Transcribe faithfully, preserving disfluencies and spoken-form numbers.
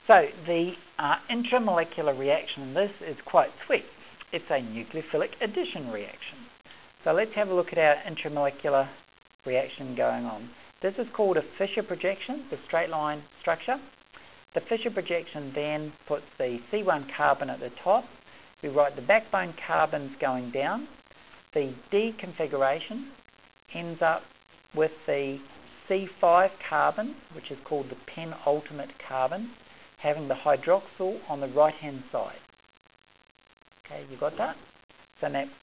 So the uh, intramolecular reaction in this is quite sweet. It's a nucleophilic addition reaction. So let's have a look at our intramolecular reaction going on. This is called a Fischer projection, the straight line structure. The Fischer projection then puts the C one carbon at the top. We write the backbone carbons going down. The D configuration ends up with the C five carbon, which is called the penultimate carbon, having the hydroxyl on the right hand side. Okay, you got that? So that